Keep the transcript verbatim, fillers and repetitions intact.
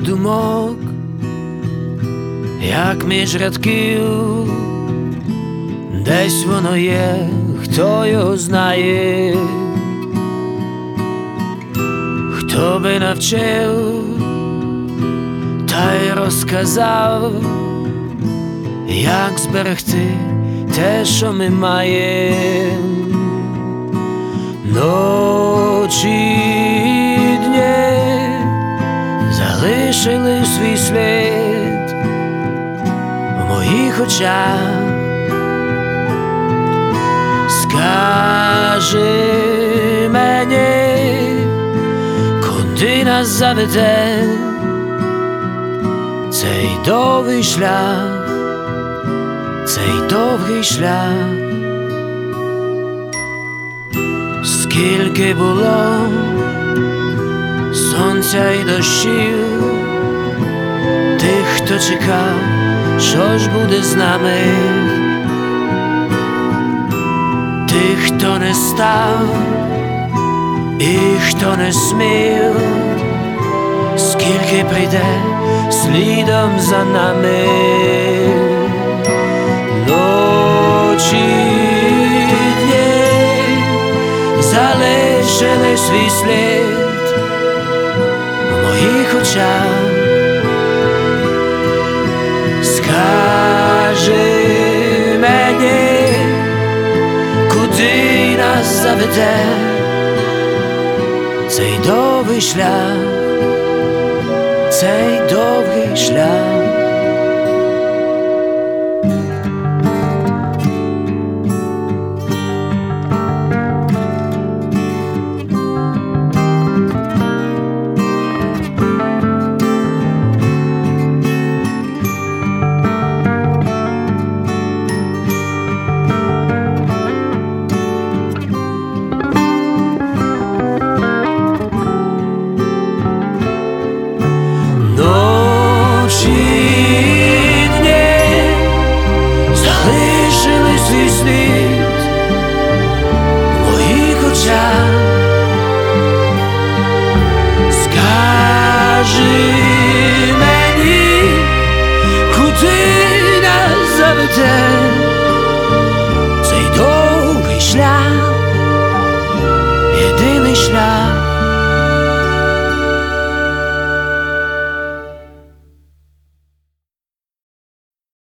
думок, як між рядків, десь воно є, хто його знає, хто би навчив та й розказав, як зберегти те, що ми маємо. Ночі й дні залишили свій слід в моїх очах. Скажи мені, куди нас заведе цей довгий шлях, цей довгий шлях. Скільки було сонця й дощів, тих, хто чекав, що ж буде з нами, тих, хто не став і хто не смів, скільки прийде слідом за нами. Ночі залишили свій слід в моїх очах. Скажи мені, куди нас заведе цей довгий шлях, цей довгий шлях. Залишили свій слід